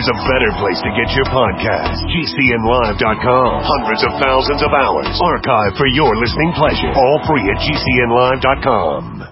there's a better place to get your podcast. GCNlive.com. Hundreds of thousands of hours archived for your listening pleasure. All free at GCNlive.com.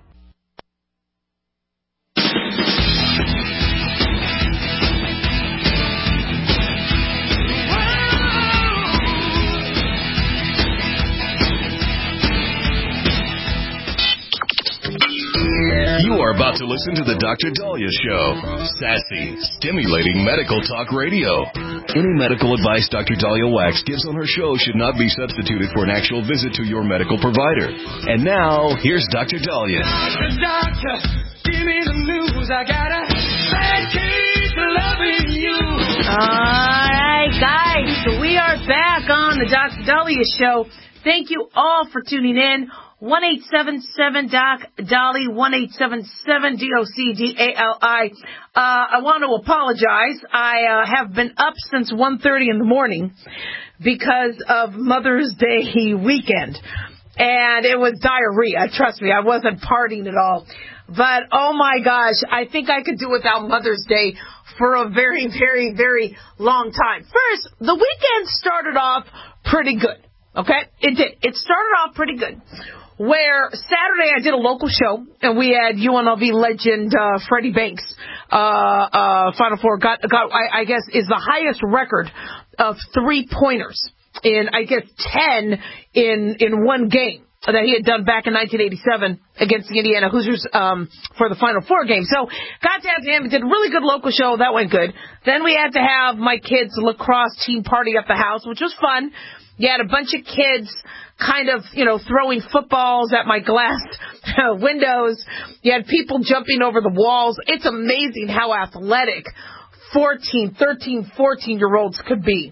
You are about to listen to the Dr. Daliah Show. Sassy, stimulating medical talk radio. Any medical advice Dr. Daliah Wax gives on her show should not be substituted for an actual visit to your medical provider. And now, here's Dr. Daliah. Doctor, give me the news. I got a bad case of loving you. All right, guys. We are back on the Dr. Daliah Show. Thank you all for tuning in. 1-877-DOC-DALI, 1-877-DOC-DALI. I want to apologize. I have been up since 1:30 in the morning because of Mother's Day weekend. And it was diarrhea. Trust me, I wasn't partying at all. But, oh my gosh, I think I could do without Mother's Day for a very, very, very long time. First, the weekend started off pretty good. Okay? It did. It started off pretty good. Where Saturday I did a local show, and we had UNLV legend Freddie Banks. Final Four got I guess is the highest record of 3-pointers in, I guess, 10 in one game that he had done back in 1987 against the Indiana Hoosiers for the Final Four game. So got to have him. Did a really good local show. That went good. Then we had to have my kids' lacrosse team party at the house, which was fun. You had a bunch of kids kind of, throwing footballs at my glass windows. You had people jumping over the walls. It's amazing how athletic 13, 14-year-olds could be.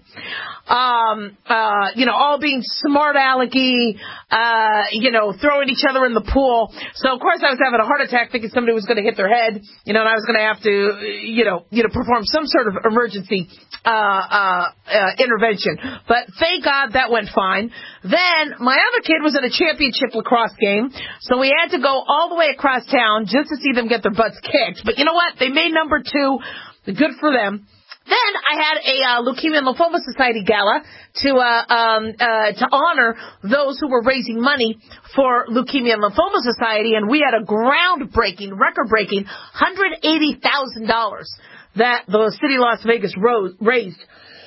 All being smart alecky, throwing each other in the pool. So, of course, I was having a heart attack thinking somebody was going to hit their head, and I was going to have to, perform some sort of emergency intervention. But thank God that went fine. Then my other kid was at a championship lacrosse game, so we had to go all the way across town just to see them get their butts kicked. But you know what? They made number 2. Good for them. Then I had a Leukemia and Lymphoma Society gala to honor those who were raising money for Leukemia and Lymphoma Society, and we had a groundbreaking, record-breaking $180,000 that the city of Las Vegas raised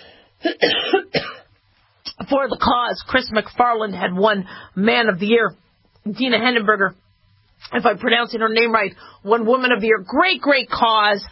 for the cause. Chris McFarland had won Man of the Year. Dina Hendenberger, if I'm pronouncing her name right, won Woman of the Year. Great, great cause.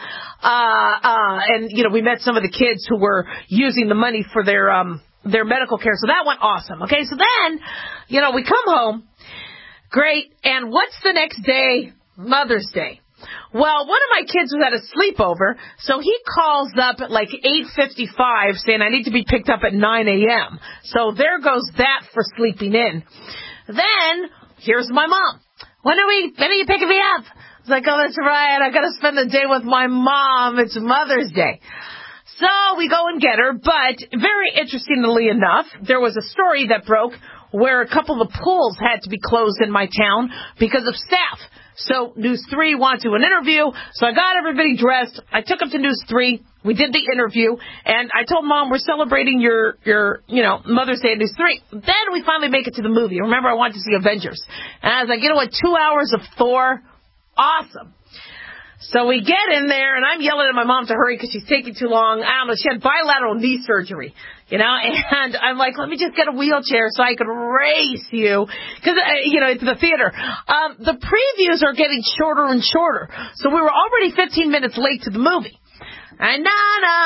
And we met some of the kids who were using the money for their medical care. So that went awesome. Okay, so then, we come home. Great. And what's the next day? Mother's Day. Well, one of my kids was at a sleepover, so he calls up at like 8:55 saying, I need to be picked up at 9 a.m. So there goes that for sleeping in. Then, here's my mom. When are you picking me up? I was like, oh, that's right. I got to spend the day with my mom. It's Mother's Day. So we go and get her. But very interestingly enough, there was a story that broke where a couple of pools had to be closed in my town because of staff. So News 3 wanted to do an interview. So I got everybody dressed. I took them to News 3. We did the interview. And I told Mom, we're celebrating your Mother's Day at News 3. Then we finally make it to the movie. Remember, I wanted to see Avengers. And I was like, 2 hours of Thor? Awesome. So we get in there, and I'm yelling at my mom to hurry because she's taking too long. I don't know, she had bilateral knee surgery, and I'm like, let me just get a wheelchair so I could race you, because, it's the theater. The previews are getting shorter and shorter, so we were already 15 minutes late to the movie. And no,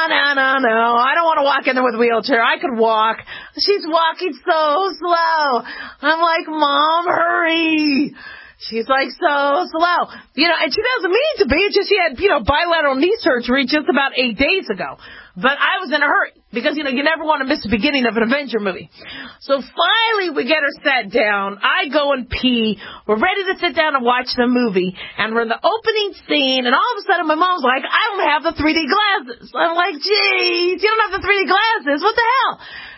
I don't want to walk in there with a wheelchair. I could walk. She's walking so slow. I'm like, Mom, hurry. She's like, so slow. And she doesn't mean to be. It's just she had, bilateral knee surgery just about 8 days ago. But I was in a hurry because, you never want to miss the beginning of an Avenger movie. So finally we get her sat down. I go and pee. We're ready to sit down and watch the movie. And we're in the opening scene. And all of a sudden my mom's like, I don't have the 3D glasses. I'm like, geez, you don't have the 3D glasses. What the hell?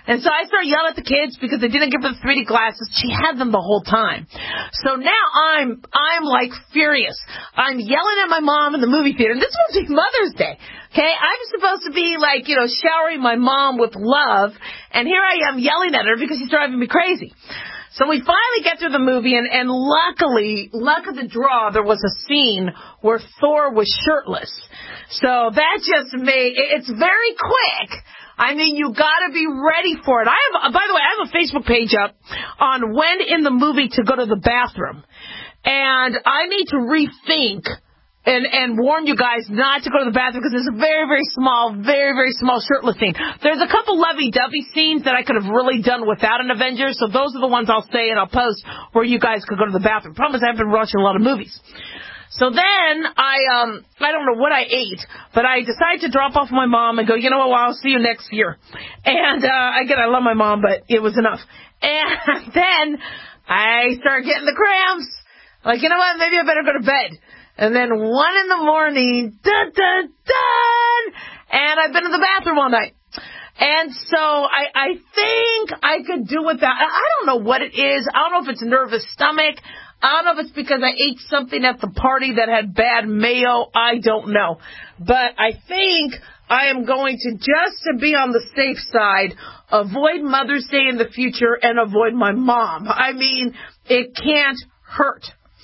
And so I started yelling at the kids because they didn't give her the 3D glasses. She had them the whole time. So now I'm like furious. I'm yelling at my mom in the movie theater. And this was Mother's Day. Okay, I'm supposed to be like, showering my mom with love. And here I am yelling at her because she's driving me crazy. So we finally get through the movie, and luckily, luck of the draw, there was a scene where Thor was shirtless. So that just it's very quick. I mean, you gotta be ready for it. By the way, I have a Facebook page up on when in the movie to go to the bathroom. And I need to rethink and warn you guys not to go to the bathroom because there's a very, very small shirtless scene. There's a couple lovey-dovey scenes that I could have really done without an Avengers, so those are the ones I'll say and I'll post where you guys could go to the bathroom. Problem is I've been watching a lot of movies. So then I don't know what I ate, but I decided to drop off my mom and go, you know what, well, I'll see you next year. And again, I love my mom, but it was enough. And then I started getting the cramps. Like, you know what, maybe I better go to bed. And then 1 a.m, dun, dun, dun, and I've been in the bathroom all night. And so I think I could do with that. I don't know what it is. I don't know if it's nervous stomach. I don't know if it's because I ate something at the party that had bad mayo. I don't know. But I think I am going to, just to be on the safe side, avoid Mother's Day in the future and avoid my mom. I mean, it can't hurt.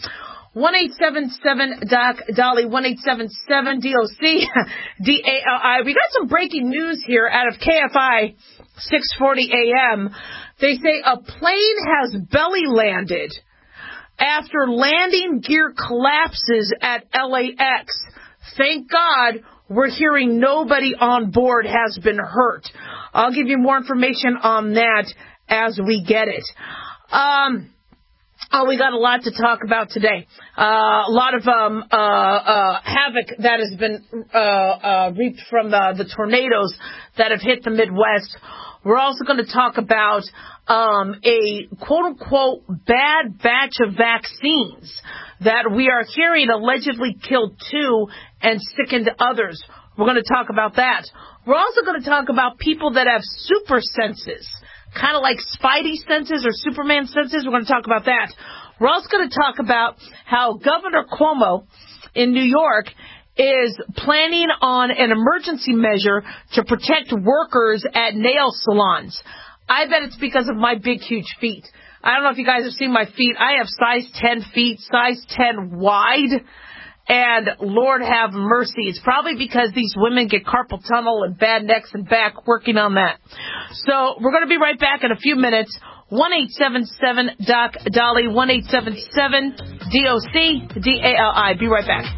1-877-DOC-DOLLY, 1-877-DOC-DALI. We got some breaking news here out of KFI 640 AM. They say a plane has belly landed after landing gear collapses at LAX. Thank God we're hearing nobody on board has been hurt. I'll give you more information on that as we get it. We got a lot to talk about today. A lot of havoc that has been reaped from the tornadoes that have hit the Midwest. We're also going to talk about a quote-unquote bad batch of vaccines that we are hearing allegedly killed 2 and sickened others. We're going to talk about that. We're also going to talk about people that have super senses, kind of like Spidey senses or Superman senses. We're going to talk about that. We're also going to talk about how Governor Cuomo in New York is planning on an emergency measure to protect workers at nail salons. I bet it's because of my big, huge feet. I don't know if you guys have seen my feet. I have size 10 feet, size 10 wide. And Lord have mercy, it's probably because these women get carpal tunnel and bad necks and back, working on that. So we're going to be right back in a few minutes. 1-877-DOC-DOLLY, 1-877-DOC-DALI. Be right back.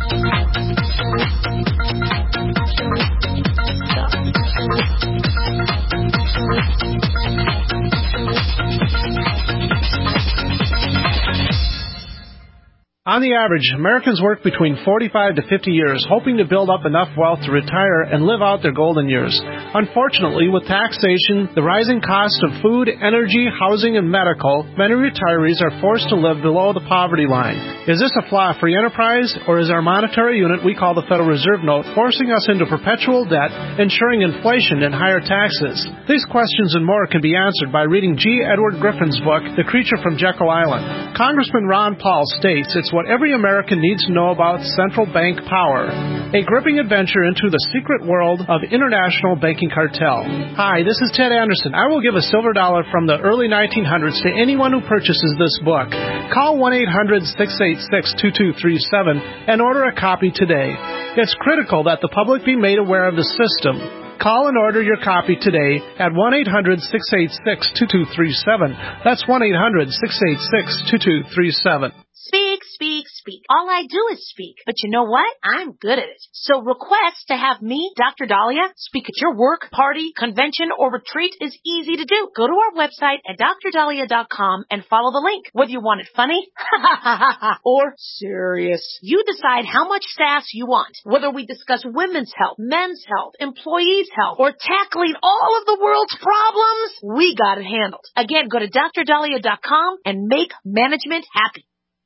On the average, Americans work between 45 to 50 years, hoping to build up enough wealth to retire and live out their golden years. Unfortunately, with taxation, the rising cost of food, energy, housing, and medical, many retirees are forced to live below the poverty line. Is this a flaw free enterprise, or is our monetary unit we call the Federal Reserve Note forcing us into perpetual debt, ensuring inflation and higher taxes? These questions and more can be answered by reading G. Edward Griffin's book, The Creature from Jekyll Island. Congressman Ron Paul states it's what every American needs to know about central bank power. A gripping adventure into the secret world of international banking cartel. Hi, this is Ted Anderson. I will give a silver dollar from the early 1900s to anyone who purchases this book. Call 1-800-686-2237 and order a copy today. It's critical that the public be made aware of the system. Call and order your copy today at 1-800-686-2237. That's 1-800-686-2237. Speak, speak, speak. All I do is speak. But you know what? I'm good at it. So request to have me, Dr. Dahlia, speak at your work, party, convention, or retreat is easy to do. Go to our website at drdahlia.com and follow the link. Whether you want it funny or serious, you decide how much sass you want. Whether we discuss women's health, men's health, employees' health, or tackling all of the world's problems, we got it handled. Again, go to drdahlia.com and make management happy.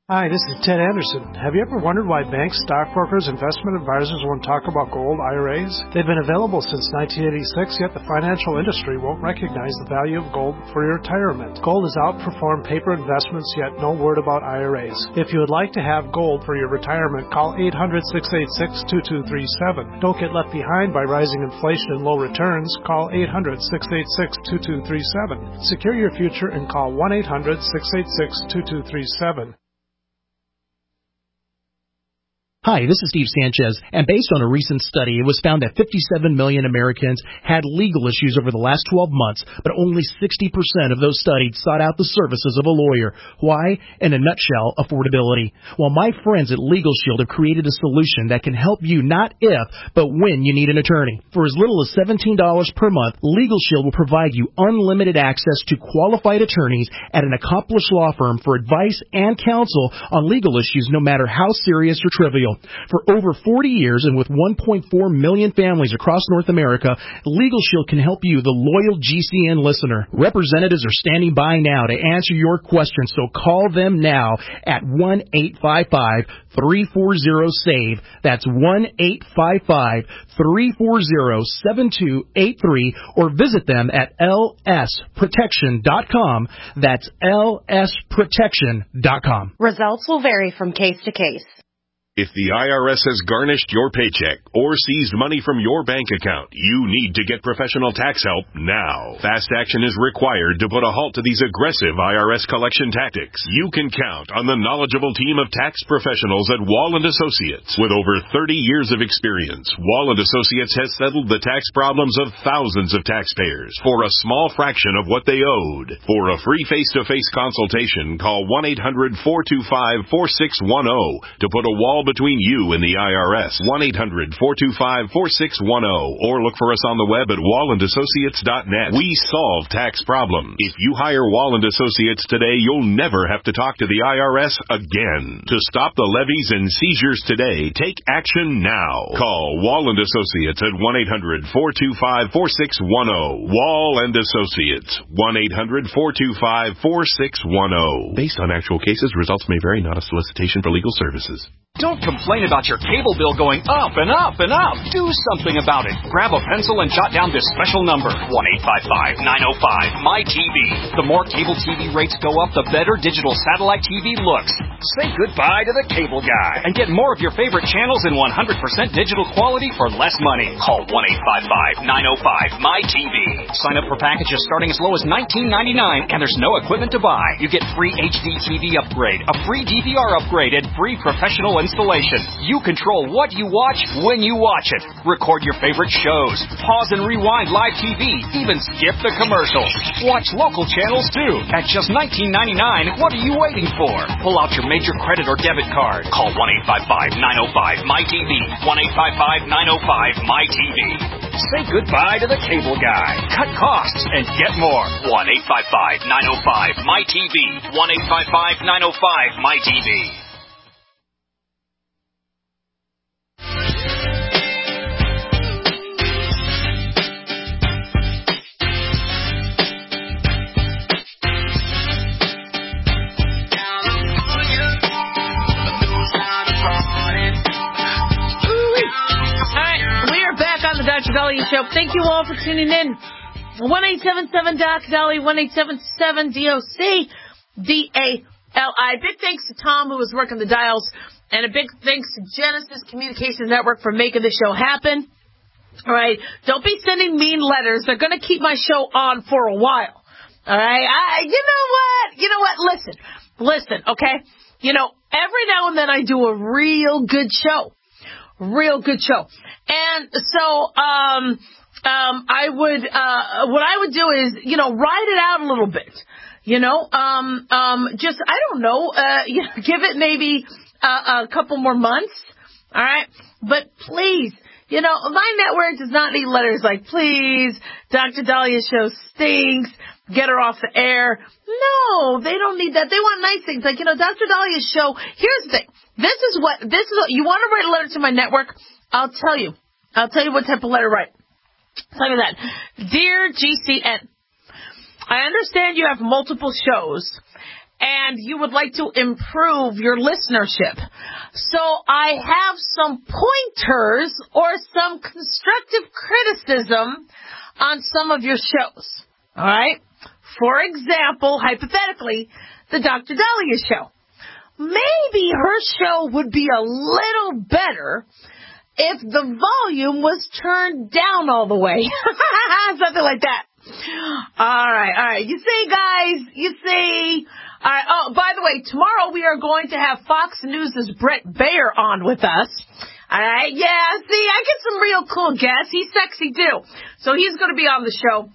Hi, this is Ted Anderson. Have you ever wondered why banks, stockbrokers, investment advisors won't talk about gold IRAs? They've been available since 1986, yet the financial industry won't recognize the value of gold for your retirement. Gold has outperformed paper investments, yet no word about IRAs. If you would like to have gold for your retirement, call 800-686-2237. Don't get left behind by rising inflation and low returns. Call 800-686-2237. Secure your future and call 1-800-686-2237. Hi, this is Steve Sanchez, and based on a recent study, it was found that 57 million Americans had legal issues over the last 12 months, but only 60% of those studied sought out the services of a lawyer. Why? In a nutshell, affordability. Well, my friends at Legal Shield have created a solution that can help you not if, but when you need an attorney. For as little as $17 per month, Legal Shield will provide you unlimited access to qualified attorneys at an accomplished law firm for advice and counsel on legal issues, no matter how serious or trivial. For over 40 years and with 1.4 million families across North America, Legal Shield can help you, the loyal GCN listener. Representatives are standing by now to answer your questions, so call them now at 1-855-340-SAVE. That's 1-855-340-7283, or visit them at lsprotection.com. That's lsprotection.com. Results will vary from case to case. If the IRS has garnished your paycheck or seized money from your bank account, you need to get professional tax help now. Fast action is required to put a halt to these aggressive IRS collection tactics. You can count on the knowledgeable team of tax professionals at Wall & Associates. With over 30 years of experience, Wall & Associates has settled the tax problems of thousands of taxpayers for a small fraction of what they owed. For a free face-to-face consultation, call 1-800-425-4610 to put a wall between you and the IRS. 1-800-425-4610, or look for us on the web at wallandassociates.net. We solve tax problems. If you hire Wall & Associates today, you'll never have to talk to the IRS again. To stop the levies and seizures today, take action now. Call Wall & Associates at 1-800-425-4610. Wall & Associates. 1-800-425-4610. Based on actual cases, results may vary, not a solicitation for legal services. Don't complain about your cable bill going up and up and up. Do something about it. Grab a pencil and jot down this special number, 1-855-905-MY-TV. The more cable TV rates go up, the better digital satellite TV looks. Say goodbye to the cable guy and get more of your favorite channels in 100% digital quality for less money. Call 1-855-905-MY-TV. Sign up for packages starting as low as $19.99, and there's no equipment to buy. You get free HD TV upgrade, a free DVR upgrade, and free professional installation. You control what you watch when you watch it. Record your favorite shows. Pause and rewind live TV. Even skip the commercials. Watch local channels too. At just $19.99, what are you waiting for? Pull out your major credit or debit card. Call 1-855-905-MY-TV. 1-855-905-MY-TV. Say goodbye to the cable guy. Cut costs and get more. 1-855-905-MY-TV. 1-855-905-MY-TV. Dr. Dahlia Show. Thank you all for tuning in. 1-877-DOC-DALI, 1-877-DOC-DALI. Big thanks to Tom, who was working the dials, and a big thanks to Genesis Communications Network for making the show happen. All right, don't be sending mean letters. They're going to keep my show on for a while. All right, you know what? Listen, okay? Every now and then I do a real good show. And so, I would, what I would do is, ride it out a little bit, just, I don't know, give it maybe a couple more months. All right. But please, my network does not need letters like, please, Dr. Dahlia Show stinks. Get her off the air. No, they don't need that. They want nice things. Like, Dr. Dahlia's show. Here's the thing. This is what, you want to write a letter to my network? I'll tell you what type of letter to write. Tell me that. Dear GCN, I understand you have multiple shows, and you would like to improve your listenership. So I have some pointers or some constructive criticism on some of your shows. All right? For example, hypothetically, the Dr. Dahlia show. Maybe her show would be a little better if the volume was turned down all the way. Something like that. All right. You see, guys, all right. Oh, by the way, tomorrow we are going to have Fox News' Brett Baer on with us. All right. Yeah, see, I get some real cool guests. He's sexy, too. So he's going to be on the show,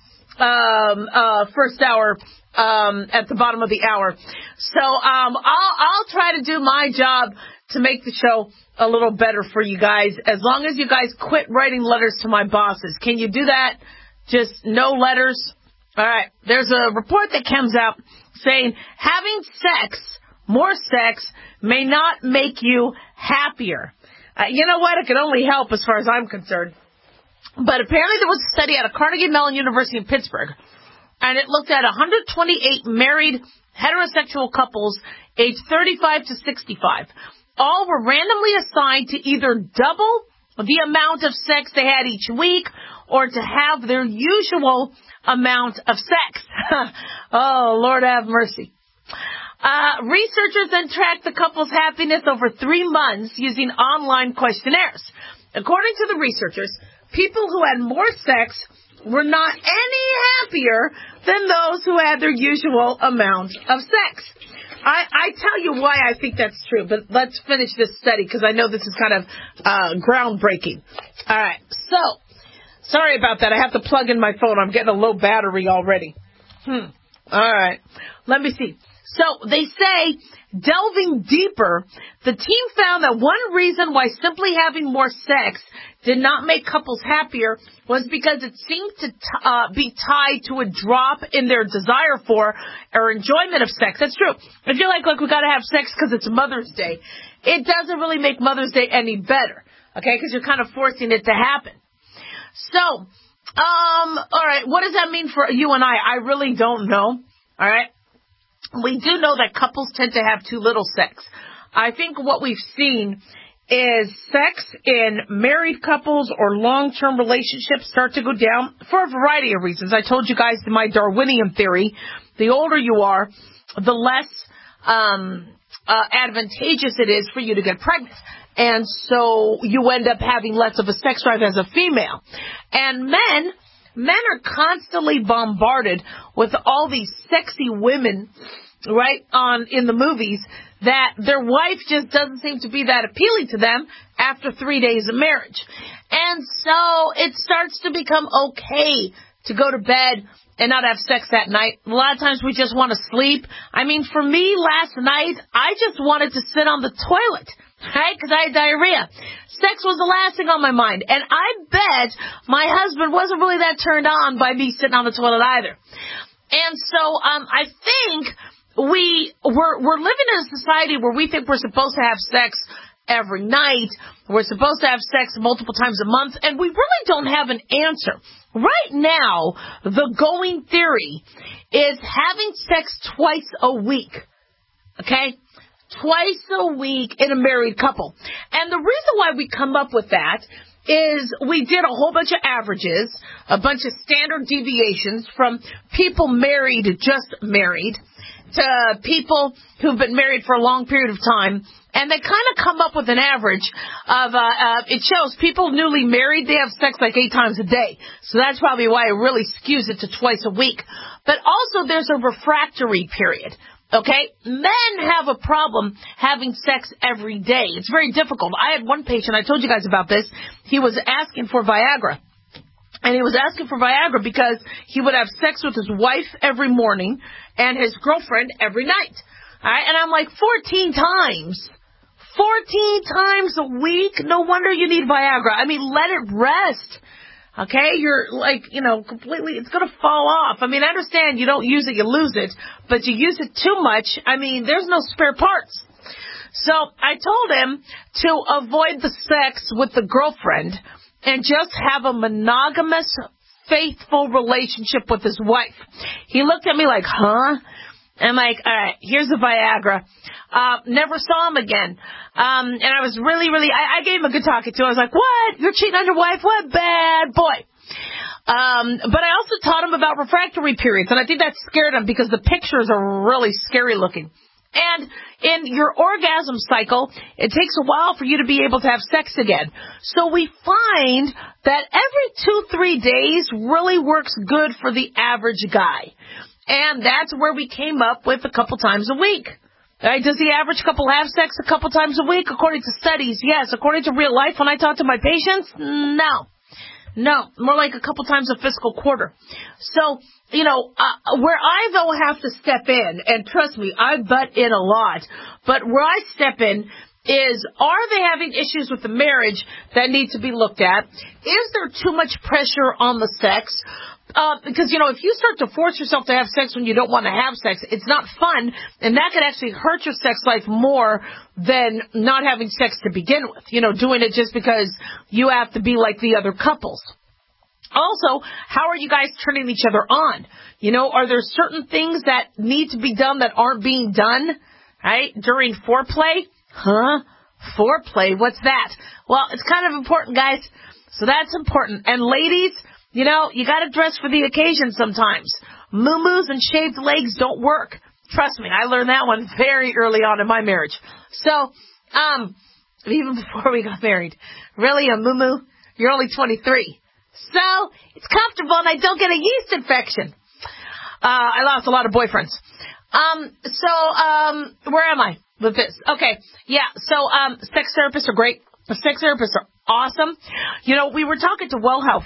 first hour, at the bottom of the hour. So, I'll try to do my job to make the show a little better for you guys, as long as you guys quit writing letters to my bosses. Can you do that? Just no letters? All right. There's a report that comes out saying having more sex, may not make you happier. You know what? It can only help as far as I'm concerned. But apparently there was a study at a Carnegie Mellon University in Pittsburgh, and it looked at 128 married heterosexual couples aged 35 to 65. All were randomly assigned to either double the amount of sex they had each week or to have their usual amount of sex. Oh, Lord have mercy. Researchers then tracked the couple's happiness over 3 months using online questionnaires. According to the researchers, people who had more sex were not any happier than those who had their usual amount of sex. I tell you why I think that's true, but let's finish this study because I know this is kind of groundbreaking. All right, so sorry about that. I have to plug in my phone. I'm getting a low battery already. All right, let me see. So they say, delving deeper, the team found that one reason why simply having more sex did not make couples happier was because it seemed to be tied to a drop in their desire for or enjoyment of sex. That's true. If you're like, look, we got to have sex because it's Mother's Day, it doesn't really make Mother's Day any better, okay, because you're kind of forcing it to happen. So, all right, what does that mean for you and I? I really don't know, all right? We do know that couples tend to have too little sex. I think what we've seen is sex in married couples or long-term relationships start to go down for a variety of reasons. I told you guys my Darwinian theory. The older you are, the less advantageous it is for you to get pregnant. And so you end up having less of a sex drive as a female. And men are constantly bombarded with all these sexy women, right, in the movies, that their wife just doesn't seem to be that appealing to them after 3 days of marriage. And so it starts to become okay to go to bed and not have sex that night. A lot of times we just want to sleep. I mean, for me, last night, I just wanted to sit on the toilet, right, because I had diarrhea. Sex was the last thing on my mind. And I bet my husband wasn't really that turned on by me sitting on the toilet either. And so I think we're living in a society where we think we're supposed to have sex every night. We're supposed to have sex multiple times a month, and we really don't have an answer. Right now, the going theory is having sex twice a week, okay? Twice a week in a married couple. And the reason why we come up with that is we did a whole bunch of averages, a bunch of standard deviations from people married, just married, to people who've been married for a long period of time, and they kind of come up with an average of, it shows people newly married, they have sex like 8 times a day. So that's probably why it really skews it to twice a week. But also there's a refractory period. Okay? Men have a problem having sex every day. It's very difficult. I had one patient, I told you guys about this, he was asking for Viagra. And he was asking for Viagra because he would have sex with his wife every morning and his girlfriend every night. All right? And I'm like, 14 times. 14 times a week? No wonder you need Viagra. I mean, let it rest. Okay? You're like, completely, it's going to fall off. I mean, I understand you don't use it, you lose it. But you use it too much, I mean, there's no spare parts. So I told him to avoid the sex with the girlfriend and just have a monogamous, faithful relationship with his wife. He looked at me like, huh? I'm like, all right, here's the Viagra. Never saw him again. And I was really, I gave him a good talking to. I was like, what? You're cheating on your wife? What bad boy? But I also taught him about refractory periods, and I think that scared him because the pictures are really scary looking. And in your orgasm cycle, it takes a while for you to be able to have sex again. So we find that every 2-3 days really works good for the average guy. And that's where we came up with a couple times a week. Right? Does the average couple have sex a couple times a week? According to studies, yes. According to real life, when I talk to my patients, no. No, more like a couple times a fiscal quarter. So, where I, though, have to step in, and trust me, I butt in a lot, but where I step in is, are they having issues with the marriage that need to be looked at? Is there too much pressure on the sex? Because, if you start to force yourself to have sex when you don't want to have sex, it's not fun, and that could actually hurt your sex life more than not having sex to begin with. Doing it just because you have to be like the other couples. Also, how are you guys turning each other on? Are there certain things that need to be done that aren't being done, right, during foreplay? Foreplay, what's that? Well, it's kind of important, guys. So that's important. And ladies, you got to dress for the occasion sometimes. Moo-moos and shaved legs don't work. Trust me, I learned that one very early on in my marriage. So, even before we got married. Really, a moo-moo? You're only 23. So, it's comfortable and I don't get a yeast infection. I lost a lot of boyfriends. Where am I with this? Okay, yeah, so, sex therapists are great. Sex therapists are awesome. We were talking to Well Health.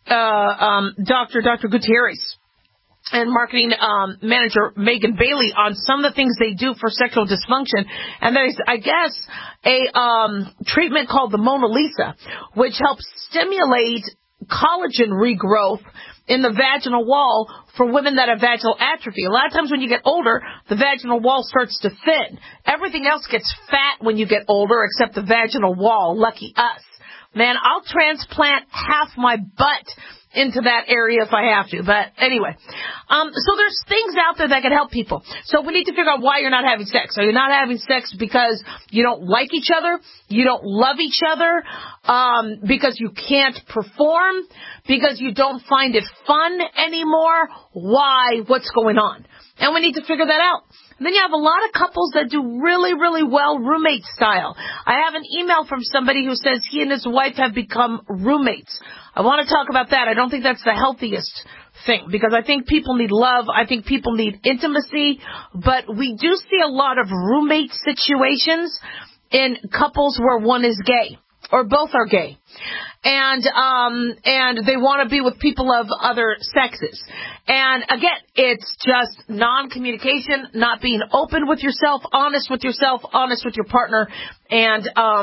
Dr. Gutierrez and marketing manager Megan Bailey on some of the things they do for sexual dysfunction. And there's, I guess, a treatment called the Mona Lisa, which helps stimulate collagen regrowth in the vaginal wall for women that have vaginal atrophy. A lot of times when you get older, the vaginal wall starts to thin. Everything else gets fat when you get older except the vaginal wall. Lucky us. Man, I'll transplant half my butt into that area if I have to. But anyway, so there's things out there that can help people. So we need to figure out why you're not having sex. Are you not having sex because you don't like each other? You don't love each other? Because you can't perform? Because you don't find it fun anymore? Why? What's going on? And we need to figure that out. And then you have a lot of couples that do really, really well roommate style. I have an email from somebody who says he and his wife have become roommates. I want to talk about that. I don't think that's the healthiest thing because I think people need love. I think people need intimacy. But we do see a lot of roommate situations in couples where one is gay or both are gay. And they want to be with people of other sexes. And again, it's just non-communication, not being open with yourself, honest with your partner, and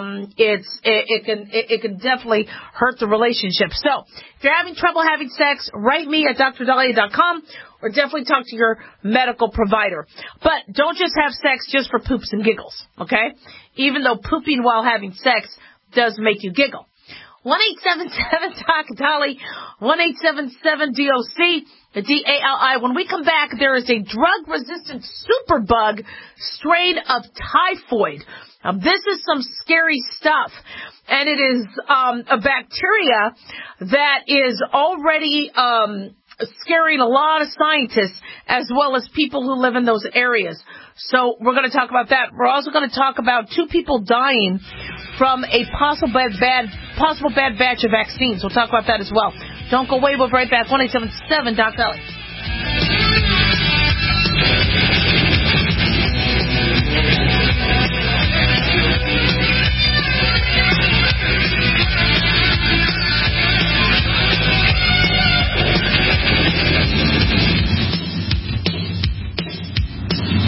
it can definitely hurt the relationship. So, if you're having trouble having sex, write me at drdahlia.com or definitely talk to your medical provider. But don't just have sex just for poops and giggles, okay? Even though pooping while having sex does make you giggle. 1-877-TALK-DOLLY, 1-877-DOC, the DALI. When we come back, there is a drug-resistant superbug strain of typhoid. This is some scary stuff, and it is a bacteria that is already scaring a lot of scientists as well as people who live in those areas. So we're going to talk about that. We're also going to talk about 2 people dying from a possible bad batch of vaccines. We'll talk about that as well. Don't go away. We'll be right back. 1-877-DOC-DOLLY.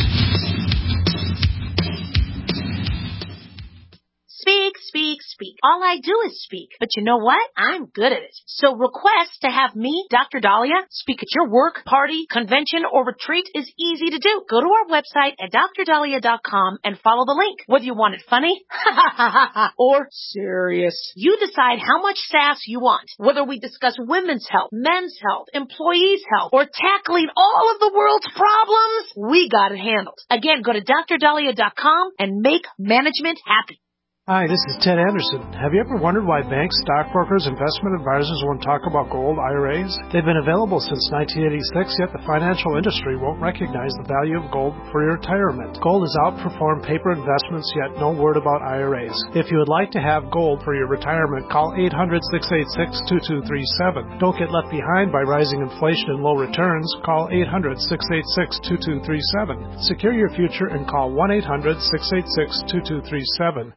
All All I do is speak. But you know what? I'm good at it. So request to have me, Dr. Dahlia, speak at your work, party, convention, or retreat is easy to do. Go to our website at drdahlia.com and follow the link. Whether you want it funny or serious, you decide how much sass you want. Whether we discuss women's health, men's health, employees' health, or tackling all of the world's problems, we got it handled. Again, go to drdahlia.com and make management happy. Hi, this is Ted Anderson. Have you ever wondered why banks, stockbrokers, investment advisors won't talk about gold IRAs? They've been available since 1986, yet the financial industry won't recognize the value of gold for your retirement. Gold has outperformed paper investments, yet no word about IRAs. If you would like to have gold for your retirement, call 800-686-2237. Don't get left behind by rising inflation and low returns. Call 800-686-2237. Secure your future and call 1-800-686-2237.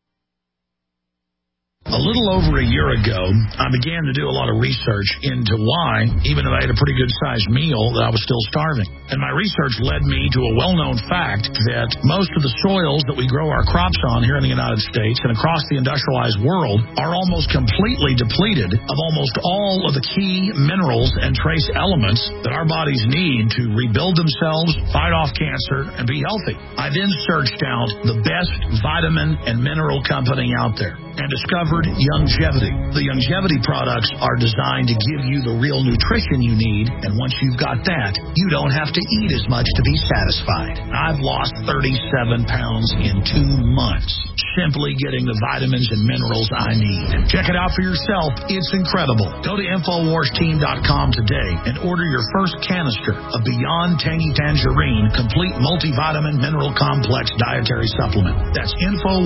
A little over a year ago, I began to do a lot of research into why, even though I had a pretty good-sized meal, that I was still starving. And my research led me to a well-known fact that most of the soils that we grow our crops on here in the United States and across the industrialized world are almost completely depleted of almost all of the key minerals and trace elements that our bodies need to rebuild themselves, fight off cancer, and be healthy. I then searched out the best vitamin and mineral company out there and discovered Youngevity. The Youngevity products are designed to give you the real nutrition you need, and once you've got that, you don't have to eat as much to be satisfied. I've lost 37 pounds in 2 months, simply getting the vitamins and minerals I need. Check it out for yourself. It's incredible. Go to InfoWarsTeam.com today and order your first canister of Beyond Tangy Tangerine Complete Multivitamin Mineral Complex Dietary Supplement. That's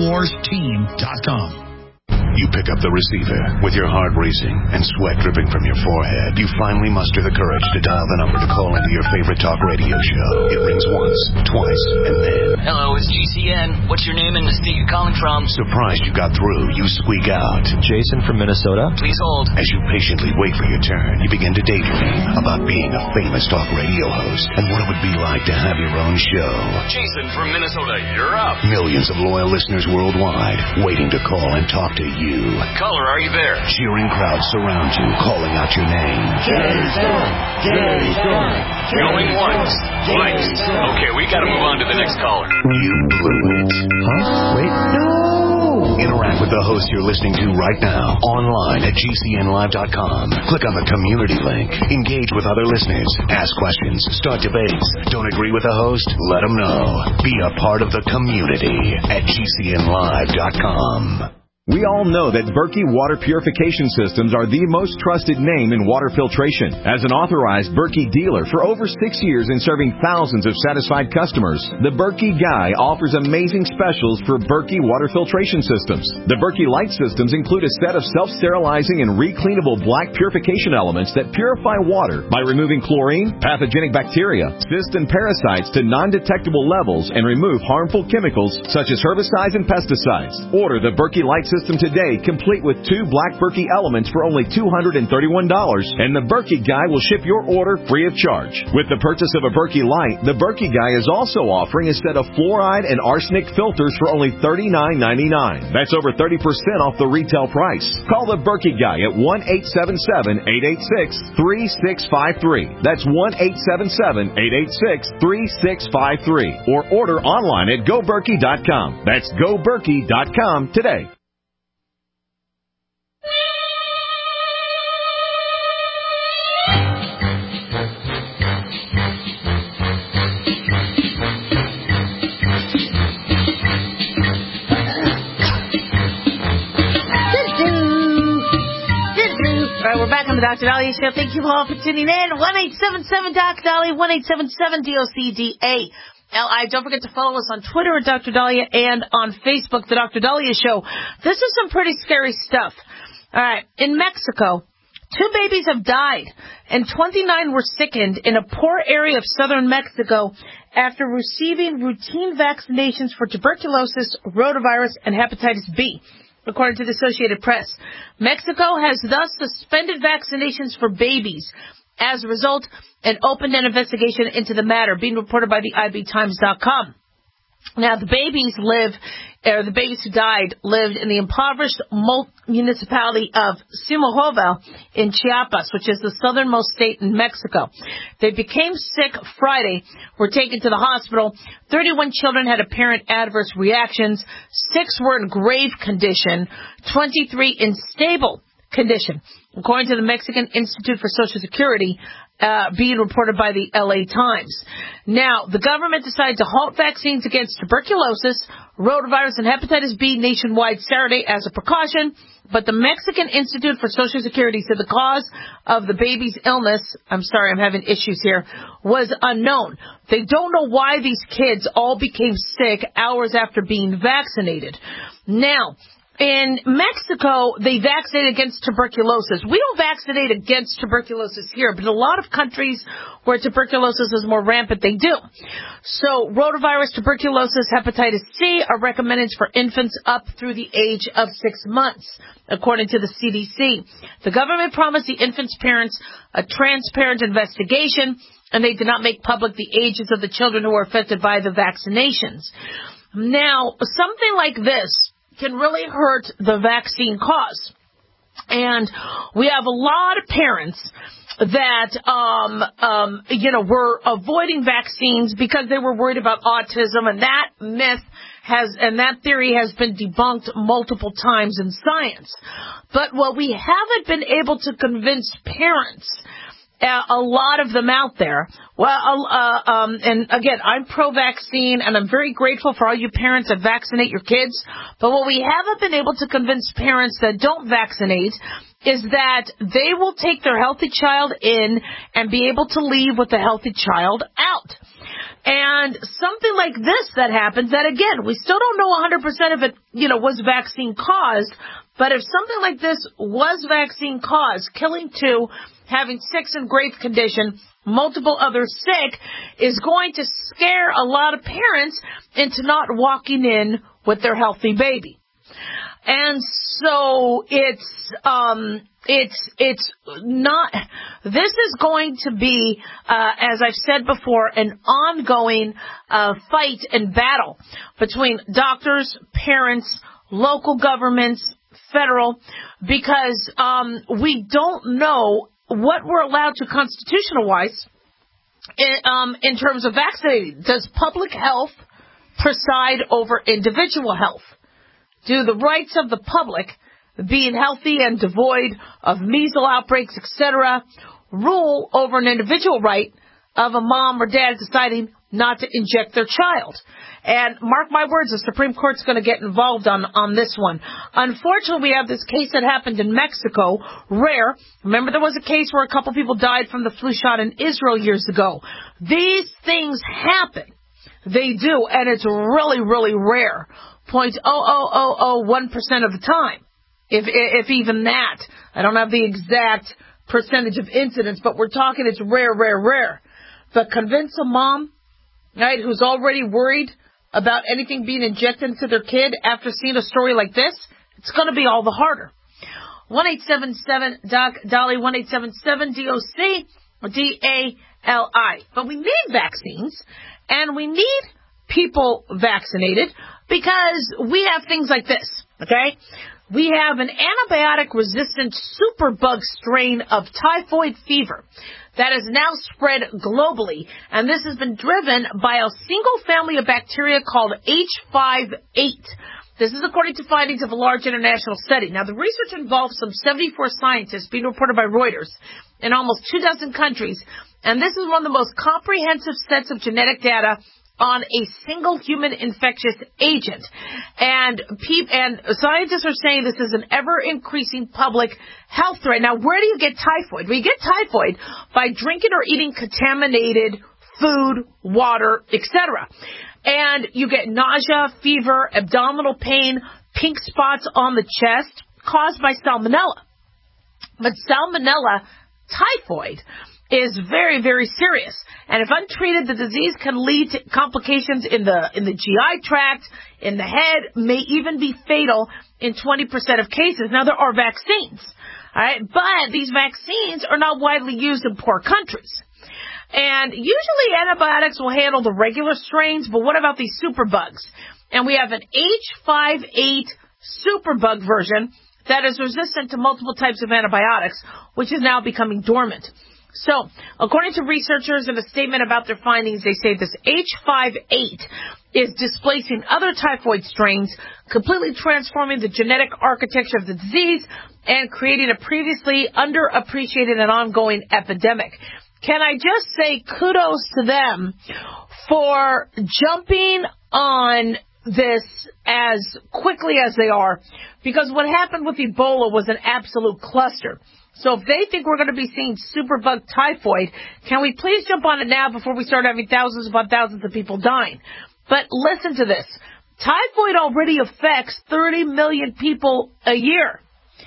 InfoWarsTeam.com. You pick up the receiver with your heart racing and sweat dripping from your forehead. You finally muster the courage to dial the number to call into your favorite talk radio show. It rings once, twice, and then... Hello, it's GCN. What's your name and the state you're calling from? Surprised you got through, you squeak out. Jason from Minnesota. Please hold. As you patiently wait for your turn, you begin to daydream about being a famous talk radio host and what it would be like to have your own show. Jason from Minnesota, you're up. Millions of loyal listeners worldwide waiting to call and talk to you. Caller, are you there? Cheering crowds surround you, calling out your name. Jason! Jason! Going once, twice. Okay, we gotta move on to the next caller. You blew it. Huh? Wait. No! Interact with the host you're listening to right now, online at GCNlive.com. Click on the community link. Engage with other listeners. Ask questions. Start debates. Don't agree with the host? Let them know. Be a part of the community at GCNlive.com. We all know that Berkey Water Purification Systems are the most trusted name in water filtration. As an authorized Berkey dealer for over 6 years and serving thousands of satisfied customers, the Berkey Guy offers amazing specials for Berkey Water Filtration Systems. The Berkey Light Systems include a set of self-sterilizing and recleanable black purification elements that purify water by removing chlorine, pathogenic bacteria, cysts, and parasites to non-detectable levels and remove harmful chemicals such as herbicides and pesticides. Order the Berkey Light System today, complete with 2 black Berkey elements for only $231, and the Berkey Guy will ship your order free of charge. With the purchase of a Berkey Light, the Berkey Guy is also offering a set of fluoride and arsenic filters for only $39.99. That's over 30% off the retail price. Call the Berkey Guy at 1-877-886-3653. That's 1-877-886-3653. Or order online at GoBerkey.com. That's GoBerkey.com today. We're back on the Dr. Dahlia Show. Thank you all for tuning in. 1-877-DOC-DALIA, 1-877-DOCDALI. Don't forget to follow us on Twitter at Dr. Dahlia and on Facebook, The Dr. Dahlia Show. This is some pretty scary stuff. All right. In Mexico, 2 babies have died and 29 were sickened in a poor area of southern Mexico after receiving routine vaccinations for tuberculosis, rotavirus, and hepatitis B. According to the Associated Press, Mexico has thus suspended vaccinations for babies. As a result, and opened an investigation into the matter, being reported by the IBTimes.com. Now, the babies live the babies who died lived in the impoverished municipality of Simojovel in Chiapas, which is the southernmost state in Mexico. They became sick Friday, were taken to the hospital. 31 children had apparent adverse reactions. 6 were in grave condition, 23 in stable condition, according to the Mexican Institute for Social Security, being reported by the LA Times. Now, the government decided to halt vaccines against tuberculosis, rotavirus, and hepatitis B nationwide Saturday as a precaution, but the Mexican Institute for Social Security said the cause of the baby's illness, I'm sorry, I'm having issues here, was unknown. They don't know why these kids all became sick hours after being vaccinated. Now, in Mexico, they vaccinate against tuberculosis. We don't vaccinate against tuberculosis here, but in a lot of countries where tuberculosis is more rampant, they do. So rotavirus, tuberculosis, hepatitis C are recommended for infants up through the age of 6 months, according to the CDC. The government promised the infants' parents a transparent investigation, and they did not make public the ages of the children who were affected by the vaccinations. Now, something like this can really hurt the vaccine cause. And we have a lot of parents that, were avoiding vaccines because they were worried about autism, and that that theory has been debunked multiple times in science. But what we haven't been able to convince parents, a lot of them out there. And again, I'm pro-vaccine, and I'm very grateful for all you parents that vaccinate your kids. But what we haven't been able to convince parents that don't vaccinate is that they will take their healthy child in and be able to leave with a healthy child out. And something like this that happens, that again, we still don't know 100% if it, was vaccine caused, but if something like this was vaccine caused, killing 2, having 6 in grave condition, multiple others sick, is going to scare a lot of parents into not walking in with their healthy baby. And so it's not, this is going to be, as I've said before, an ongoing fight and battle between doctors, parents, local governments, federal, because we don't know what we're allowed to constitutional-wise in terms of vaccinating. Does public health preside over individual health? Do the rights of the public, being healthy and devoid of measles outbreaks, etc., rule over an individual right of a mom or dad deciding not to inject their child? And mark my words, the Supreme Court's going to get involved on this one. Unfortunately, we have this case that happened in Mexico, rare. Remember, there was a case where a couple people died from the flu shot in Israel years ago. These things happen. They do, and it's really, really rare. 0.00001% of the time, if even that. I don't have the exact percentage of incidents, but we're talking it's rare, rare, rare. But convince a mom, right, who's already worried about anything being injected into their kid after seeing a story like this, it's going to be all the harder. 1-877-DOC-DOLLY, 1-877-DOC-DALI. But we need vaccines, and we need people vaccinated because we have things like this, okay? We have an antibiotic-resistant superbug strain of typhoid fever that has now spread globally, and this has been driven by a single family of bacteria called H5N8. This is according to findings of a large international study. Now, the research involves some 74 scientists being reported by Reuters in almost 24 countries, and this is one of the most comprehensive sets of genetic data on a single human infectious agent. And scientists are saying this is an ever-increasing public health threat. Now, where do you get typhoid? Well, you get typhoid by drinking or eating contaminated food, water, etc. And you get nausea, fever, abdominal pain, pink spots on the chest caused by salmonella. But salmonella typhoid is very, very serious. And if untreated, the disease can lead to complications in the GI tract, in the head, may even be fatal in 20% of cases. Now, there are vaccines, all right, but these vaccines are not widely used in poor countries. And usually antibiotics will handle the regular strains, but what about these superbugs? And we have an H5N8 superbug version that is resistant to multiple types of antibiotics, which is now becoming dormant. So, according to researchers in a statement about their findings, they say this H5N8 is displacing other typhoid strains, completely transforming the genetic architecture of the disease and creating a previously underappreciated and ongoing epidemic. Can I just say kudos to them for jumping on this as quickly as they are, because what happened with Ebola was an absolute cluster. So if they think we're going to be seeing superbug typhoid, can we please jump on it now before we start having thousands upon thousands of people dying? But listen to this. Typhoid already affects 30 million people a year.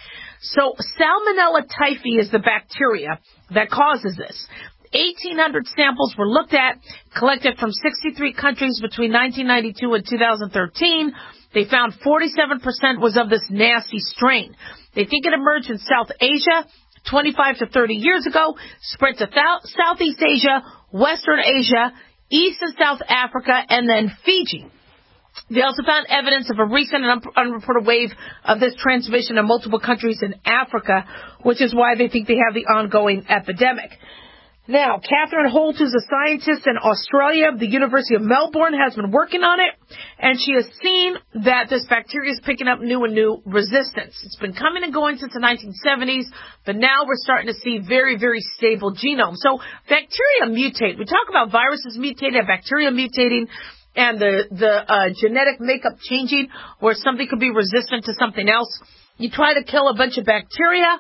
So Salmonella typhi is the bacteria that causes this. 1,800 samples were looked at, collected from 63 countries between 1992 and 2013. They found 47% was of this nasty strain. They think it emerged in South Asia 25 to 30 years ago, spread to Southeast Asia, Western Asia, East and South Africa, and then Fiji. They also found evidence of a recent and unreported wave of this transmission in multiple countries in Africa, which is why they think they have the ongoing epidemic. Now, Catherine Holt, who's a scientist in Australia, the University of Melbourne, has been working on it, and she has seen that this bacteria is picking up new and new resistance. It's been coming and going since the 1970s, but now we're starting to see very, very stable genomes. So bacteria mutate. We talk about viruses mutating and bacteria mutating and the genetic makeup changing where something could be resistant to something else. You try to kill a bunch of bacteria,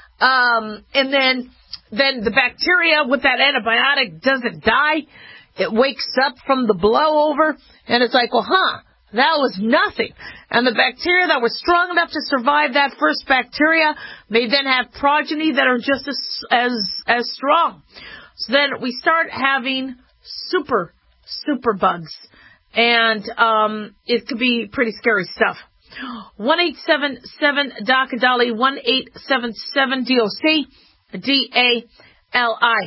and then the bacteria with that antibiotic doesn't die. It wakes up from the blowover, and it's like, well, that was nothing. And the bacteria that was strong enough to survive that first bacteria may then have progeny that are just as strong. So then we start having super bugs, and it could be pretty scary stuff. 1-877-DOC-DOLLY, 1-877-DOC. D-A-L-I.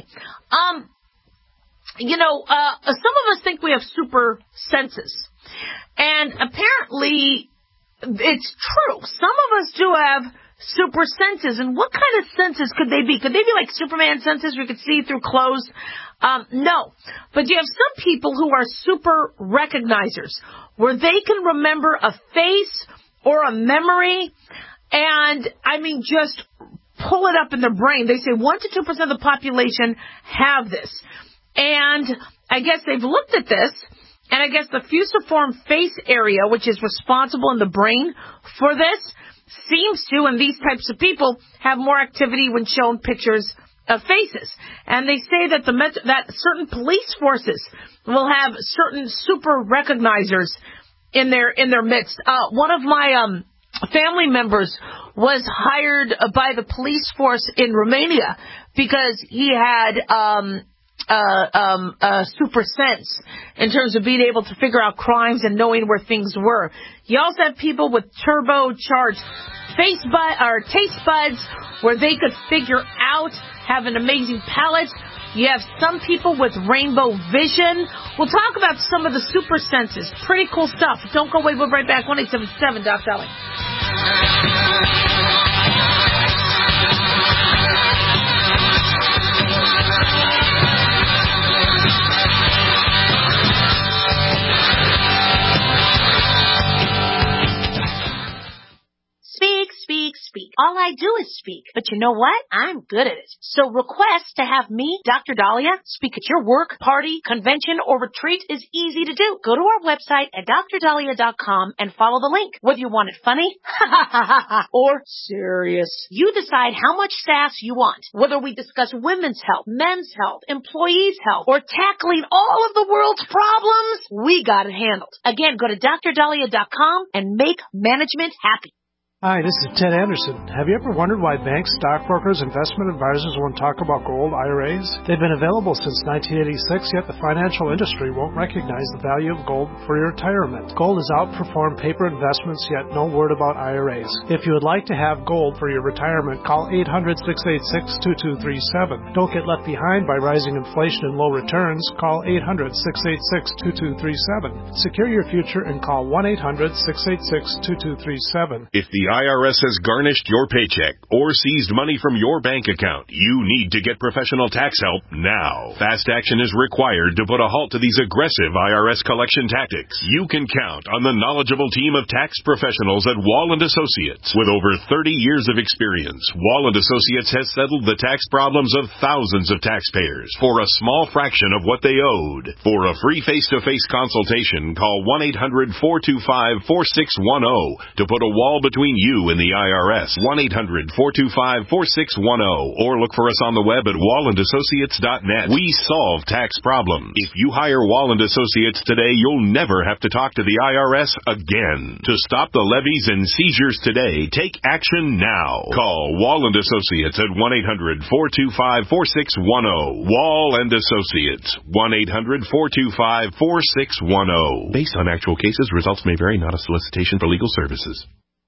Some of us think we have super senses. And apparently, it's true. Some of us do have super senses. And what kind of senses could they be? Could they be like Superman senses where you could see through clothes? No. But you have some people who are super recognizers, where they can remember a face or a memory, and, just pull it up in their brain. They say 1 to 2% of the population have this. And I guess they've looked at this, and I guess the fusiform face area, which is responsible in the brain for this, seems to, in these types of people, have more activity when shown pictures of faces. And they say that that certain police forces will have certain super recognizers in their midst. One of my family members was hired by the police force in Romania because he had a super sense in terms of being able to figure out crimes and knowing where things were. You also have people with turbocharged taste buds where they could figure out, have an amazing palate. You have some people with rainbow vision. We'll talk about some of the super senses. Pretty cool stuff. Don't go away. We'll be right back. 1-877-DOC-DOLLY. Speak. All I do is speak. But you know what? I'm good at it. So request to have me, Dr. Dahlia, speak at your work, party, convention, or retreat is easy to do. Go to our website at drdahlia.com and follow the link. Whether you want it funny, or serious, you decide how much sass you want. Whether we discuss women's health, men's health, employees' health, or tackling all of the world's problems, we got it handled. Again, go to drdahlia.com and make management happy. Hi, this is Ted Anderson. Have you ever wondered why banks, stockbrokers, investment advisors won't talk about gold IRAs? They've been available since 1986, yet the financial industry won't recognize the value of gold for your retirement. Gold has outperformed paper investments, yet no word about IRAs. If you would like to have gold for your retirement, call 800-686-2237. Don't get left behind by rising inflation and low returns. Call 800-686-2237. Secure your future and call 1-800-686-2237. If the IRS has garnished your paycheck or seized money from your bank account, you need to get professional tax help now. Fast action is required to put a halt to these aggressive IRS collection tactics. You can count on the knowledgeable team of tax professionals at Wall & Associates. With over 30 years of experience, Wall & Associates has settled the tax problems of thousands of taxpayers for a small fraction of what they owed. For a free face-to-face consultation, call 1-800-425-4610 to put a wall between you and the IRS. 1-800-425-4610 or look for us on the web at wallandassociates.net. We solve tax problems. If you hire Wall & Associates today, you'll never have to talk to the IRS again. To stop the levies and seizures today, take action now. Call Wall & Associates at 1-800-425-4610. Wall & Associates. 1-800-425-4610. Based on actual cases, results may vary, not a solicitation for legal services.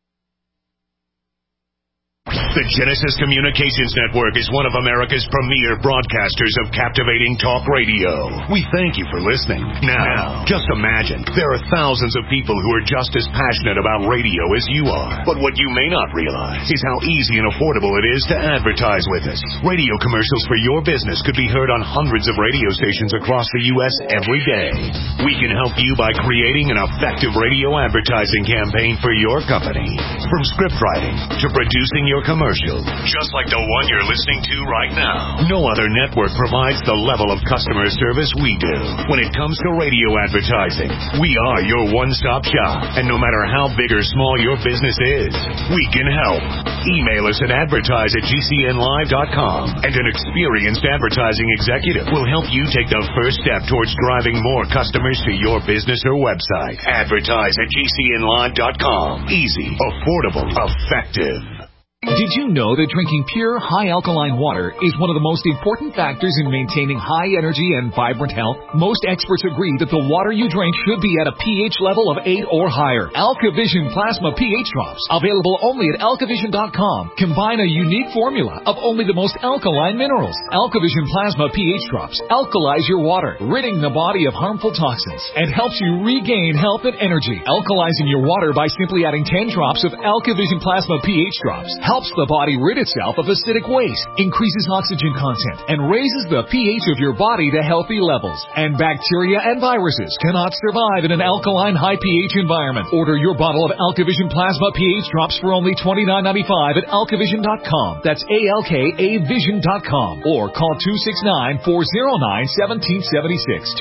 The Genesis Communications Network is one of America's premier broadcasters of captivating talk radio. We thank you for listening. Now, just imagine, there are thousands of people who are just as passionate about radio as you are. But what you may not realize is how easy and affordable it is to advertise with us. Radio commercials for your business could be heard on hundreds of radio stations across the U.S. every day. We can help you by creating an effective radio advertising campaign for your company. From script writing to producing your commercial, just like the one you're listening to right now. No other network provides the level of customer service we do. When it comes to radio advertising, we are your one-stop shop. And no matter how big or small your business is, we can help. Email us at advertise@gcnlive.com, and an experienced advertising executive will help you take the first step towards driving more customers to your business or website. Advertise@gcnlive.com. Easy, affordable, effective. Did you know that drinking pure, high-alkaline water is one of the most important factors in maintaining high energy and vibrant health? Most experts agree that the water you drink should be at a pH level of 8 or higher. AlkaVision Plasma pH Drops, available only at alkavision.com, combine a unique formula of only the most alkaline minerals. AlkaVision Plasma pH Drops alkalize your water, ridding the body of harmful toxins, and helps you regain health and energy. Alkalizing your water by simply adding 10 drops of AlkaVision Plasma pH Drops helps the body rid itself of acidic waste, increases oxygen content, and raises the pH of your body to healthy levels. And bacteria and viruses cannot survive in an alkaline high pH environment. Order your bottle of AlkaVision Plasma pH Drops for only $29.95 at alkavision.com. That's ALKAvision.com. Or call 269-409-1776.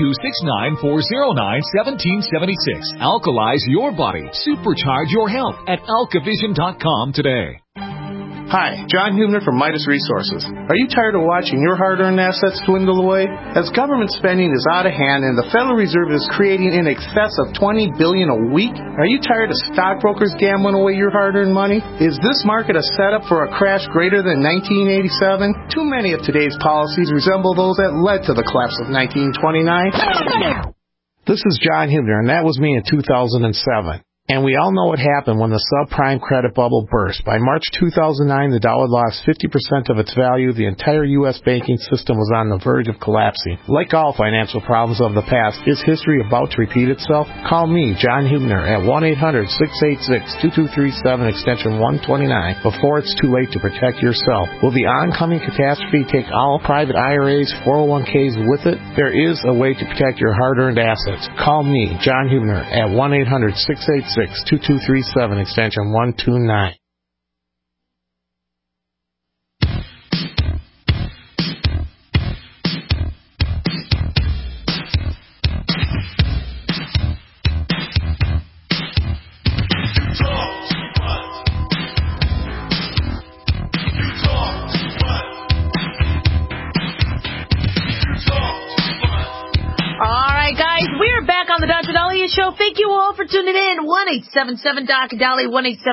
269-409-1776. Alkalize your body. Supercharge your health at alkavision.com today. Hi, John Hubner from Midas Resources. Are you tired of watching your hard-earned assets dwindle away? As government spending is out of hand and the Federal Reserve is creating in excess of $20 billion a week, are you tired of stockbrokers gambling away your hard-earned money? Is this market a setup for a crash greater than 1987? Too many of today's policies resemble those that led to the collapse of 1929. This is John Hubner, and that was me in 2007. And we all know what happened when the subprime credit bubble burst. By March 2009, the dollar lost 50% of its value. The entire U.S. banking system was on the verge of collapsing. Like all financial problems of the past, is history about to repeat itself? Call me, John Hubner, at 1-800-686-2237, extension 129, before it's too late to protect yourself. Will the oncoming catastrophe take all private IRAs, 401ks with it? There is a way to protect your hard-earned assets. Call me, John Hubner, at 1-800-686-2237, extension 129. All right, guys, we're back on the Dr. Dahlia Dahlia Show. Thank you all for tuning in. 1-877-DOC-DALI,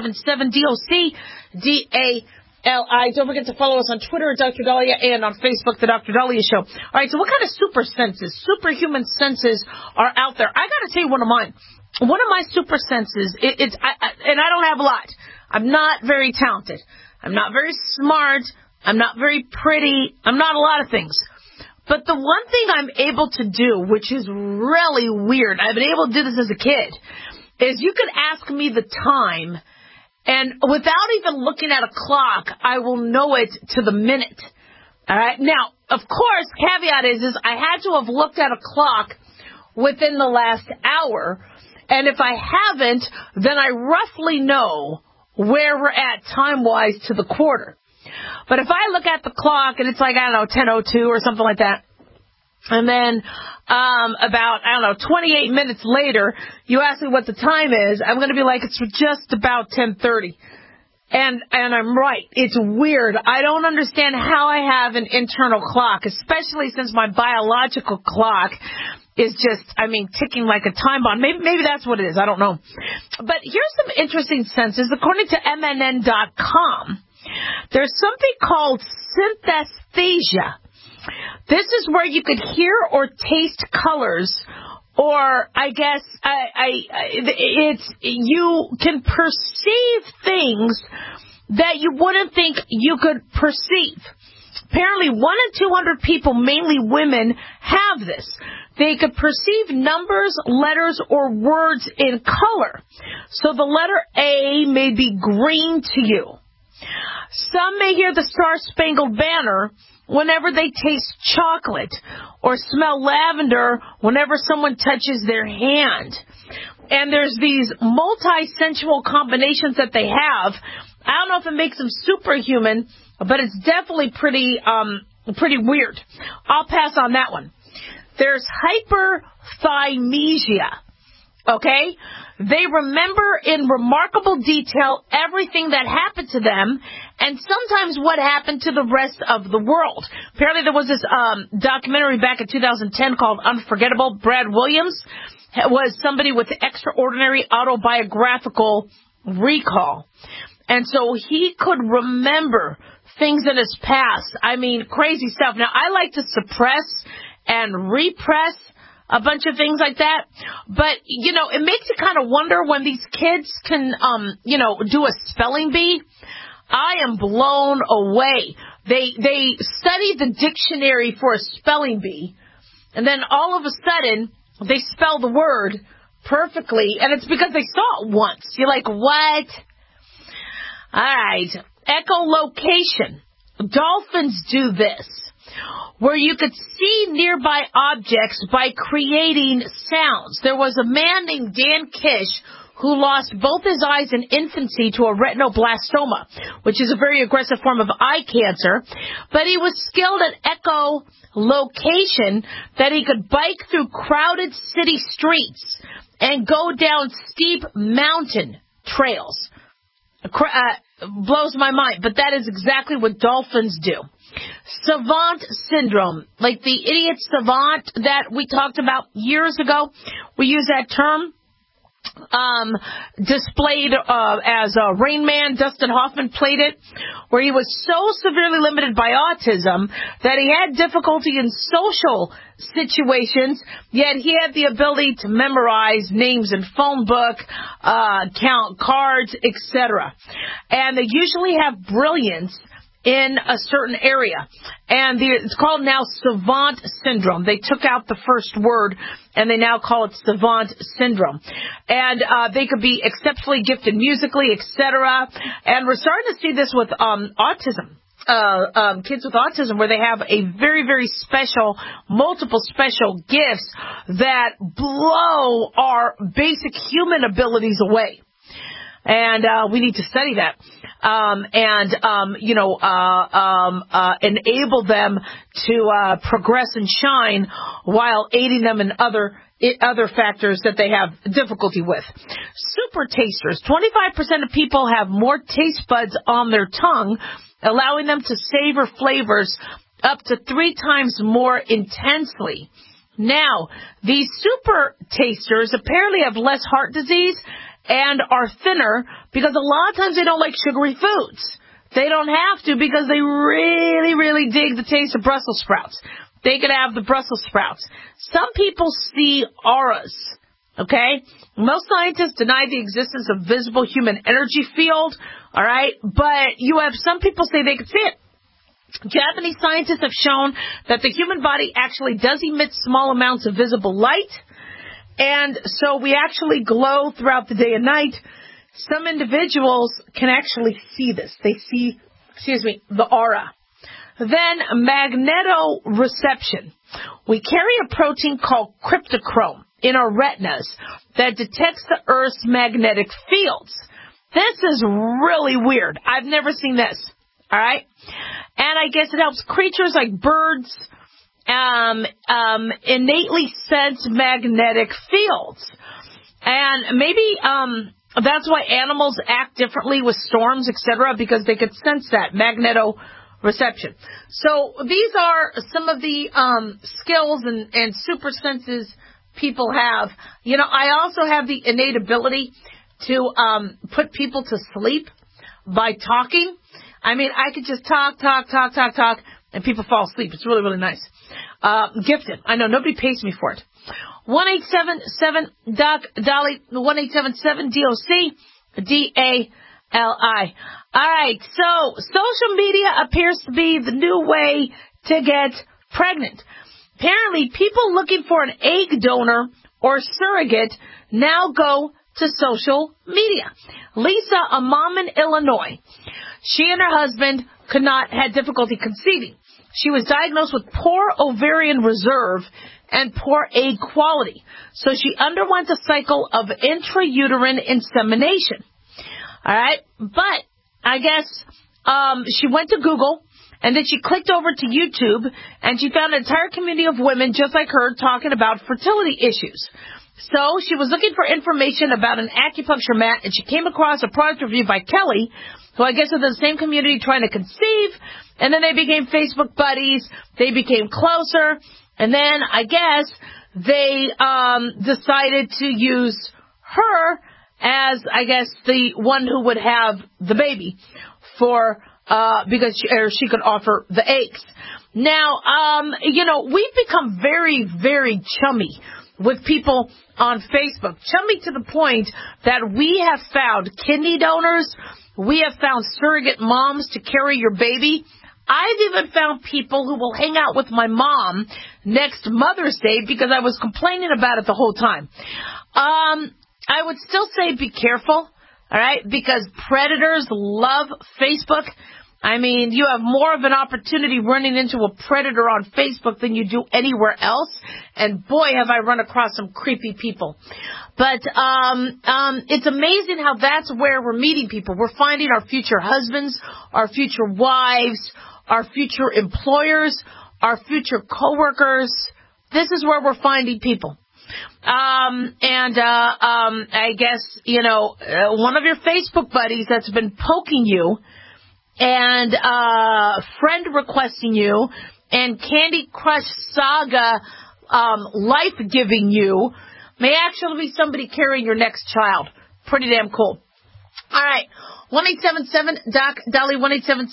1-877-DOC-DALI. Don't forget to follow us on Twitter at Dr. Dahlia and on Facebook, The Dr. Dahlia Show. All right, so what kind of super senses, superhuman senses are out there? I got to tell you one of mine. One of my super senses, and I don't have a lot. I'm not very talented. I'm not very smart. I'm not very pretty. I'm not a lot of things. But the one thing I'm able to do, which is really weird, I've been able to do this as a kid, is you could ask me the time, and without even looking at a clock, I will know it to the minute. All right? Now, of course, caveat is I had to have looked at a clock within the last hour, and if I haven't, then I roughly know where we're at time-wise to the quarter. But if I look at the clock and it's like, 10:02 or something like that, and then about 28 minutes later, you ask me what the time is, I'm going to be like, it's just about 10:30. And I'm right. It's weird. I don't understand how I have an internal clock, especially since my biological clock is just, ticking like a time bomb. Maybe that's what it is. I don't know. But here's some interesting senses. According to MNN.com, there's something called synesthesia. This is where you could hear or taste colors, or I guess you can perceive things that you wouldn't think you could perceive. Apparently, 1 in 200 people, mainly women, have this. They could perceive numbers, letters, or words in color. So the letter A may be green to you. Some may hear the Star-Spangled Banner whenever they taste chocolate, or smell lavender whenever someone touches their hand. And there's these multi-sensual combinations that they have. I don't know if it makes them superhuman, but it's definitely pretty weird. I'll pass on that one. There's hyperthymesia. Okay? They remember in remarkable detail everything that happened to them, and sometimes what happened to the rest of the world. Apparently there was this documentary back in 2010 called Unforgettable. Brad Williams was somebody with extraordinary autobiographical recall. And so he could remember things in his past. Crazy stuff. Now, I like to suppress and repress a bunch of things like that. But, it makes you kind of wonder when these kids can, do a spelling bee. I am blown away. They study the dictionary for a spelling bee, and then all of a sudden, they spell the word perfectly, and it's because they saw it once. You're like, what? All right. Echolocation. Dolphins do this, where you could see nearby objects by creating sounds. There was a man named Dan Kish who lost both his eyes in infancy to a retinoblastoma, which is a very aggressive form of eye cancer. But he was skilled at echolocation, that he could bike through crowded city streets and go down steep mountain trails. Blows my mind, but that is exactly what dolphins do. Savant syndrome, like the idiot savant that we talked about years ago. We use that term. Displayed as Rain Man. Dustin Hoffman played it, where he was so severely limited by autism that he had difficulty in social situations, yet he had the ability to memorize names in phone book, count cards, etc. And they usually have brilliance in a certain area. And it's called now savant syndrome. They took out the first word, and they now call it savant syndrome. And they could be exceptionally gifted musically, etc. And we're starting to see this with autism. Kids with autism, where they have a very, very special, multiple special gifts that blow our basic human abilities away. And we need to study that. Enable them to progress and shine while aiding them in other factors that they have difficulty with. Super tasters. 25% of people have more taste buds on their tongue, allowing them to savor flavors up to 3 times more intensely Now, these super tasters apparently have less heart disease and are thinner because a lot of times they don't like sugary foods. They don't have to because they really, really dig the taste of Brussels sprouts. They could have the Brussels sprouts. Some people see auras, okay? Most scientists deny the existence of visible human energy field, all right? But you have some people say they could see it. Japanese scientists have shown that the human body actually does emit small amounts of visible light, and so we actually glow throughout the day and night. Some individuals can actually see this. They see, the aura. Then magnetoreception. We carry a protein called cryptochrome in our retinas that detects the Earth's magnetic fields. This is really weird. I've never seen this. All right? And I guess it helps creatures like birds innately sense magnetic fields. And maybe that's why animals act differently with storms, etc., because they could sense that magnetoreception. So these are some of the skills and super senses people have. You know, I also have the innate ability to put people to sleep by talking. I mean, I could just talk, and people fall asleep. It's really, really nice. Gifted. I know, nobody pays me for it. 1-877-DOC-DOLLY, 1-877-DOC-DALI. All right, so social media appears to be the new way to get pregnant. Apparently, people looking for an egg donor or surrogate now go to social media. Lisa, a mom in Illinois, she and her husband had difficulty conceiving. She was diagnosed with poor ovarian reserve and poor egg quality. So she underwent a cycle of intrauterine insemination. All right, but I guess she went to Google, and then she clicked over to YouTube, and she found an entire community of women just like her talking about fertility issues. So she was looking for information about an acupuncture mat, and she came across a product review by Kelly, who I guess was in the same community trying to conceive, and then they became Facebook buddies. They became closer, and then I guess they decided to use her as, I guess, the one who would have the baby for because she could offer the eggs. Now, we've become very, very chummy with people on Facebook. Chummy to the point that we have found kidney donors. We have found surrogate moms to carry your baby. I've even found people who will hang out with my mom next Mother's Day because I was complaining about it the whole time. I would still say be careful, all right, because predators love Facebook. I mean, you have more of an opportunity running into a predator on Facebook than you do anywhere else. And boy, have I run across some creepy people. But it's amazing how that's where we're meeting people. We're finding our future husbands, our future wives, our future employers, our future coworkers. This is where we're finding people. I guess, one of your Facebook buddies that's been poking you and friend requesting you and Candy Crush Saga life giving you may actually be somebody carrying your next child. Pretty damn cool. All right. 1-877-DOC-DOLLY,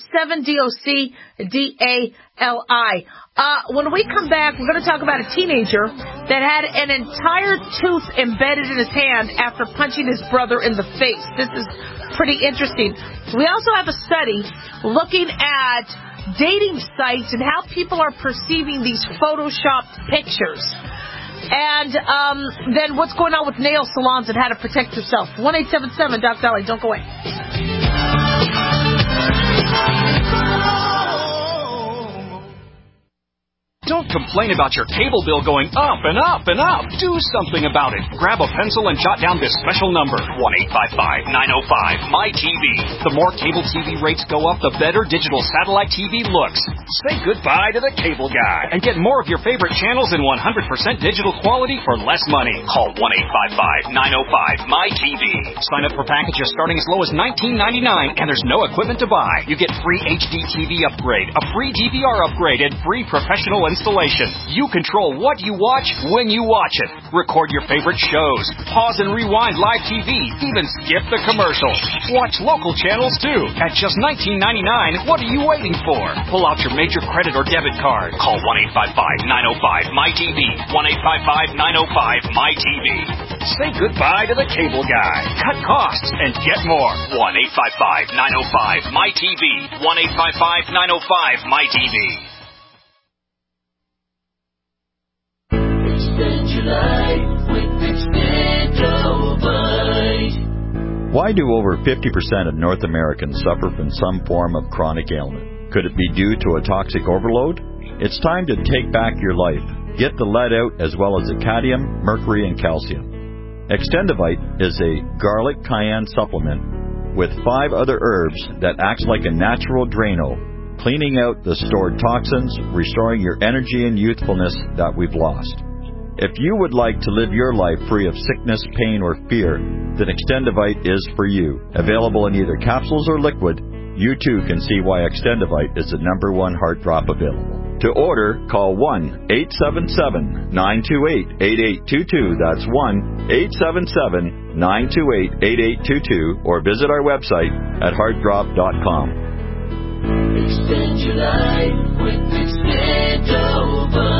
1-877-DOC-DALI. When we come back, we're going to talk about a teenager that had an entire tooth embedded in his hand after punching his brother in the face. This is pretty interesting. We also have a study looking at dating sites and how people are perceiving these photoshopped pictures. And then what's going on with nail salons and how to protect yourself. 1-877-DOC-DOLLY. Don't go away. Don't complain about your cable bill going up and up and up. Do something about it. Grab a pencil and jot down this special number, 1-855-905-MY-TV. The more cable TV rates go up, the better digital satellite TV looks. Say goodbye to the cable guy and get more of your favorite channels in 100% digital quality for less money. Call 1-855-905-MY-TV. Sign up for packages starting as low as $19.99, and there's no equipment to buy. You get free HD TV upgrade, a free DVR upgrade, and free professional installation. installation. You control what you watch when you watch it. Record your favorite shows. Pause and rewind live TV. Even skip the commercials. Watch local channels too. At just $19.99, what are you waiting for? Pull out your major credit or debit card. Call 1-855-905-MyTV. 1-855-905-MyTV. Say goodbye to the cable guy. Cut costs and get more. 1-855-905-MyTV. 1-855-905-MyTV. Extend your life with Extendovite. Why do over 50% of North Americans suffer from some form of chronic ailment? Could it be due to a toxic overload? It's time to take back your life. Get the lead out as well as the cadmium, mercury, and calcium. Extendovite is a garlic cayenne supplement with 5 other herbs that acts like a natural Drano, cleaning out the stored toxins, restoring your energy and youthfulness that we've lost. If you would like to live your life free of sickness, pain, or fear, then Extendovite is for you. Available in either capsules or liquid, you too can see why Extendovite is the #1 heart drop available. To order, call 1-877-928-8822. That's 1-877-928-8822. Or visit our website at heartdrop.com. Extend your life with Extendovite.